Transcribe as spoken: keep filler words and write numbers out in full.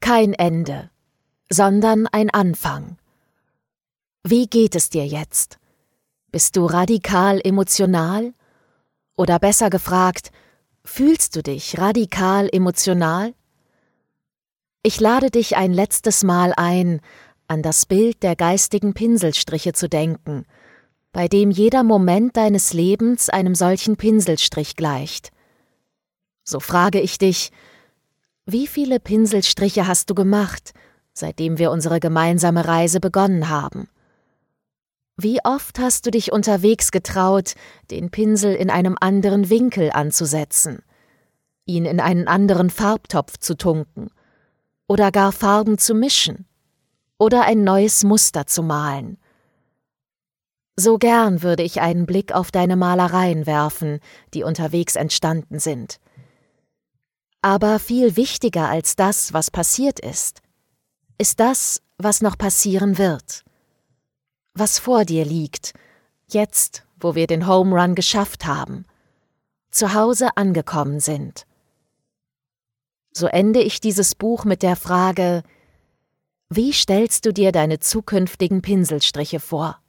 kein Ende, sondern ein Anfang. Wie geht es dir jetzt? Bist du radikal emotional? Oder besser gefragt, fühlst du dich radikal emotional? Ich lade dich ein letztes Mal ein, an das Bild der geistigen Pinselstriche zu denken, bei dem jeder Moment deines Lebens einem solchen Pinselstrich gleicht. So frage ich dich, wie viele Pinselstriche hast du gemacht, seitdem wir unsere gemeinsame Reise begonnen haben? Wie oft hast du dich unterwegs getraut, den Pinsel in einem anderen Winkel anzusetzen, ihn in einen anderen Farbtopf zu tunken oder gar Farben zu mischen oder ein neues Muster zu malen? So gern würde ich einen Blick auf deine Malereien werfen, die unterwegs entstanden sind. Aber viel wichtiger als das, was passiert ist, ist das, was noch passieren wird. Was vor dir liegt, jetzt, wo wir den Home Run geschafft haben, zu Hause angekommen sind. So ende ich dieses Buch mit der Frage: Wie stellst du dir deine zukünftigen Pinselstriche vor?